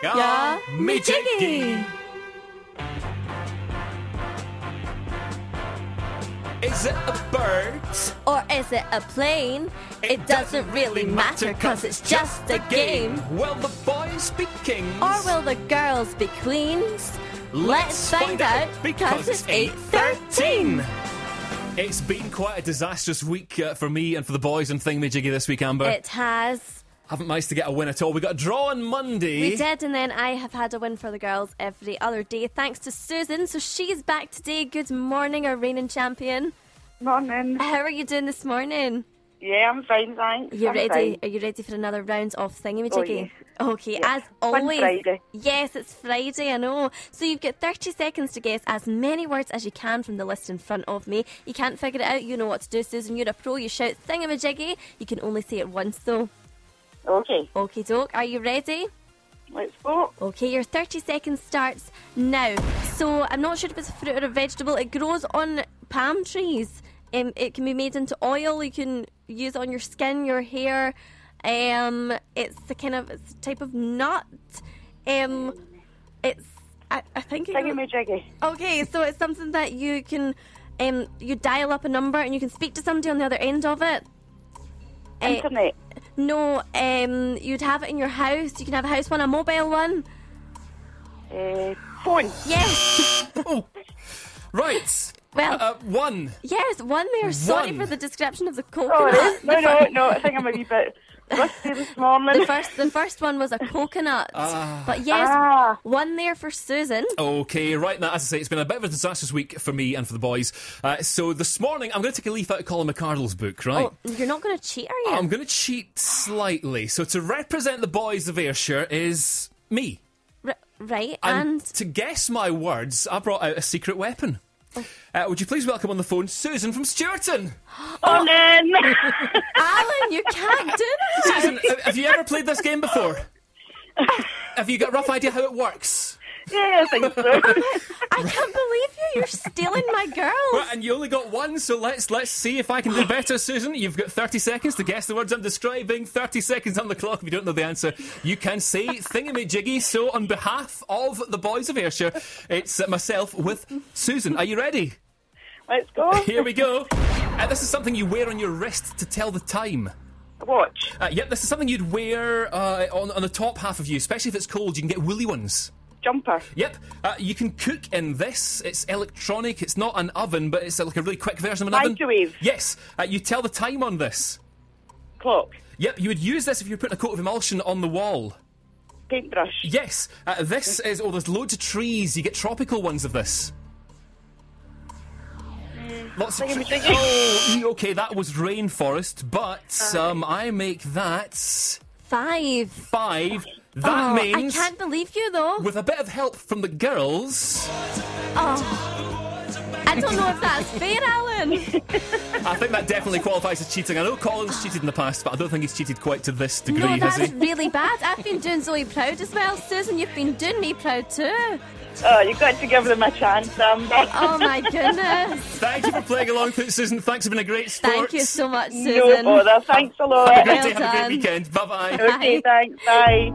Yeah, me jiggy. Is it a bird? Or is it a plane? It doesn't really matter, cause it's just a game. Will the boys be kings? Or will the girls be queens? Let's find out, because it's 8:13. It's been quite a disastrous week for me and for the boys and Thingamajiggy this week, Amber. It has. Haven't managed to get a win at all. We got a draw on Monday. We did, and then I have had a win for the girls every other day, thanks to Susan. So she's back today. Good morning, our reigning champion. Morning. How are you doing this morning? Yeah, I'm fine, thanks. You I'm ready? fine. Are you ready for another round of Thingamajiggy? yes. Okay, Yeah. as Fun always. Friday. Yes, it's Friday, I know. So you've got 30 seconds to guess as many words as you can from the list in front of me. You can't figure it out, you know what to do, Susan. You're a pro, you shout Thingamajiggy. You can only say it once, though. Okay, Okie doke, are you ready? let's go. Okay, your 30 seconds starts now. So, I'm not sure if it's a fruit or a vegetable. It grows on palm trees. It can be made into oil. You can use it on your skin, your hair. It's a type of nut. I think Thingamajiggy. Okay, so it's something that you can, you dial up a number and you can speak to somebody on the other end of it. Internet. No, you'd have it in your house. You can have a house one, a mobile one. Phone. Yes. Oh, right. Well, one. yes, one there. Sorry One. for the description of the Sorry. coconut. No, I think I'm a wee bit rusty this morning. The first one was a coconut. But yes, one there for Susan. Okay, right now, as I say, it's been a bit of a disastrous week for me and for the boys. So this morning, I'm going to take a leaf out of Colin McCardle's book, right? Oh, you're not going to cheat, are you? I'm going to cheat slightly. So to represent the boys of Ayrshire is me. Right, And and to guess my words, I brought out a secret weapon. Would you please welcome on the phone Susan from Stewarton? Morning. Alan, you can't do that. Susan, have you ever played this game before? Have you got a rough idea how it works? Yeah, I think so. I can't believe you. You're stealing my girls. Well, and you only got one, so let's see if I can do better, Susan. You've got 30 seconds to guess the words I'm describing. 30 seconds on the clock. If you don't know the answer, you can say Thingamajiggy. So on behalf of the boys of Ayrshire, it's myself with Susan. Are you ready? Let's go. Here we go. This is something you wear on your wrist to tell the time. Watch. Yep, this is something you'd wear on the top half of you, especially if it's cold. You can get woolly ones. Jumper. Yep, you can cook in this. It's electronic. It's not an oven, but it's like a really quick version of an oven. Microwave. Yes, you tell the time on this. Clock. Yep, you would use this if you were putting a coat of emulsion on the wall. Paintbrush. Yes, this is. Oh, there's loads of trees. You get tropical ones of this. Lots of trees. Thingamajiggy. Oh, okay, that was rainforest, but I make that 5. 5. That means, I can't believe you, though. with a bit of help from the girls, I don't know if that's fair, Alan. I think that definitely qualifies as cheating. I know Colin's cheated in the past, but I don't think he's cheated quite to this degree, No, has that's he? really bad. I've been doing Zoe proud as well. Susan, you've been doing me proud too. Oh, you've got to give them a chance, Amber. Oh my goodness. Thank you for playing along, Susan. Thanks for being a great sport. Thank you so much, No Susan. bother. Thanks a lot. Have a great day, Well have a great done. weekend. Bye-bye. Okay, thanks. Bye.